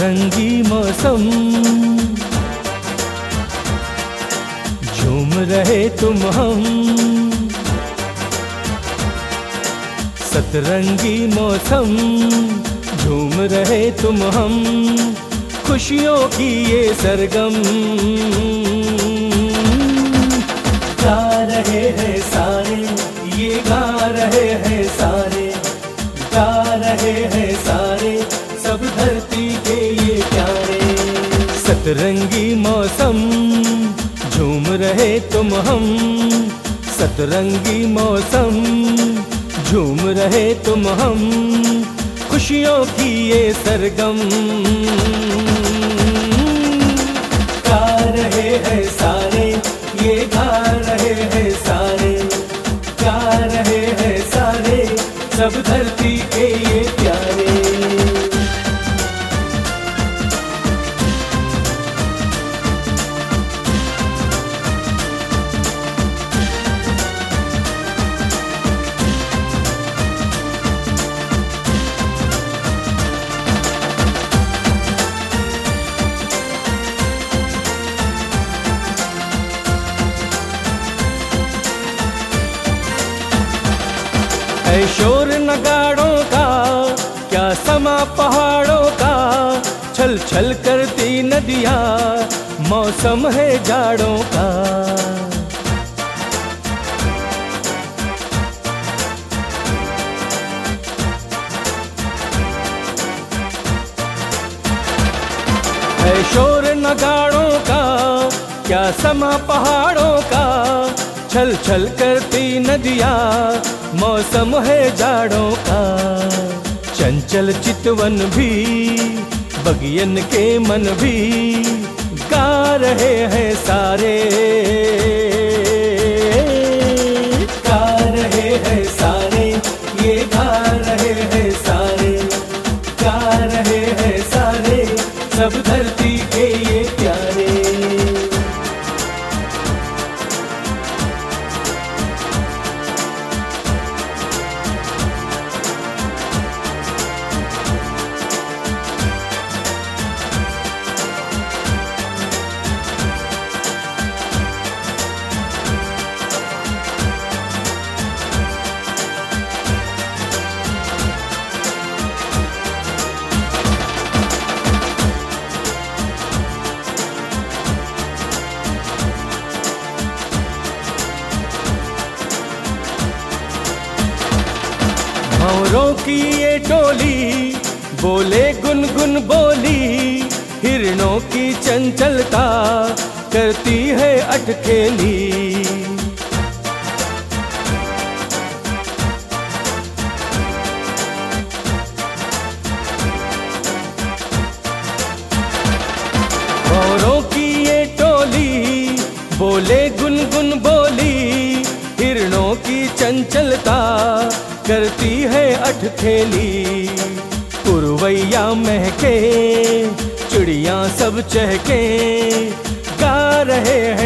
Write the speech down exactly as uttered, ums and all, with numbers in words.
सतरंगी मौसम, झूम रहे तुम हम। सतरंगी मौसम, झूम रहे तुम हम, खुशियों की ये सरगम। गा रहे हैं सारे, ये गा रहे हैं सारे, गा रहे हैं सारे, सब धरती के ये प्यारे। सतरंगी मौसम, झूम रहे तुम हम। सतरंगी मौसम, झूम रहे तुम हम, खुशियों की ये सरगम। गा रहे हैं सारे, ये गा रहे हैं सारे, गा रहे हैं सारे, सब धरती के ये प्यारे। है शोर नगाड़ों का, क्या समा पहाड़ों का, छल छल करती नदियाँ, मौसम है जाड़ों का। है शोर नगाड़ों का, क्या समा पहाड़ों का, छल छल करती नदियाँ, मौसम है जाड़ों का। चंचल चितवन भी, बगियन के मन भी, गा रहे हैं सारे, गा रहे हैं सारे, ये गा रहे हैं सारे, गा रहे हैं सारे, सब धरती के ये प्यारे। भंवरों की ये टोली, बोले गुनगुन बोली, हिरणों की चंचलता करती है अटखेली। भंवरों की ये टोली, बोले गुनगुन बोली, हिरणों की चंचलता करती है अटखेली। पुरवैया महके, चिड़िया सब चहके, गा रहे